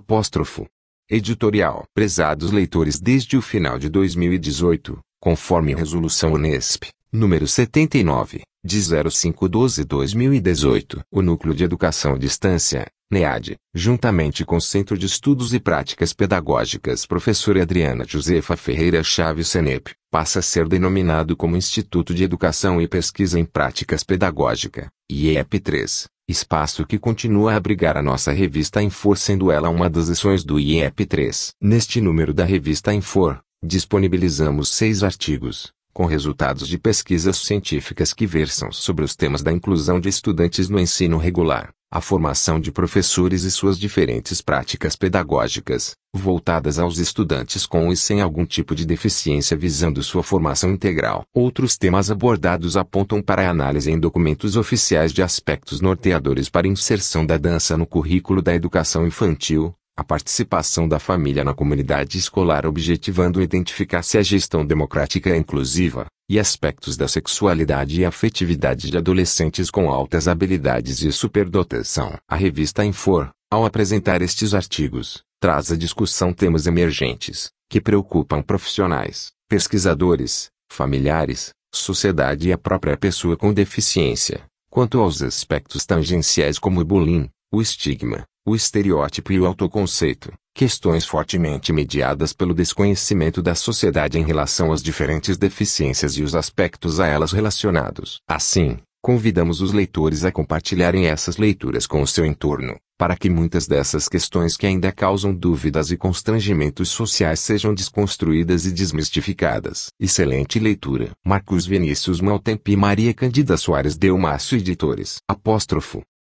Apóstrofo. Editorial. Prezados leitores, desde o final de 2018, conforme Resolução Unesp, número 79, de 05/12/2018, o Núcleo de Educação à Distância, NEAD, juntamente com o Centro de Estudos e Práticas Pedagógicas Professora Adriana Josefa Ferreira Chaves CENEP, passa a ser denominado como Instituto de Educação e Pesquisa em Práticas Pedagógica, IEP3, espaço que continua a abrigar a nossa revista Infor, sendo ela uma das seções do IEP3. Neste número da revista Infor, disponibilizamos 6 artigos, com resultados de pesquisas científicas que versam sobre os temas da inclusão de estudantes no ensino regular, a formação de professores e suas diferentes práticas pedagógicas, voltadas aos estudantes com e sem algum tipo de deficiência visando sua formação integral. Outros temas abordados apontam para a análise em documentos oficiais de aspectos norteadores para inserção da dança no currículo da educação infantil, a participação da família na comunidade escolar objetivando identificar se a gestão democrática é inclusiva, e aspectos da sexualidade e afetividade de adolescentes com altas habilidades e superdotação. A revista Infor, ao apresentar estes artigos, traz à discussão temas emergentes, que preocupam profissionais, pesquisadores, familiares, sociedade e a própria pessoa com deficiência, quanto aos aspectos tangenciais como o bullying, o estigma, o estereótipo e o autoconceito, questões fortemente mediadas pelo desconhecimento da sociedade em relação às diferentes deficiências e os aspectos a elas relacionados. Assim, convidamos os leitores a compartilharem essas leituras com o seu entorno, para que muitas dessas questões que ainda causam dúvidas e constrangimentos sociais sejam desconstruídas e desmistificadas. Excelente leitura. Marcos Vinícius Maltempo e Maria Cândida Soares Delmaço, editores. Apóstrofo.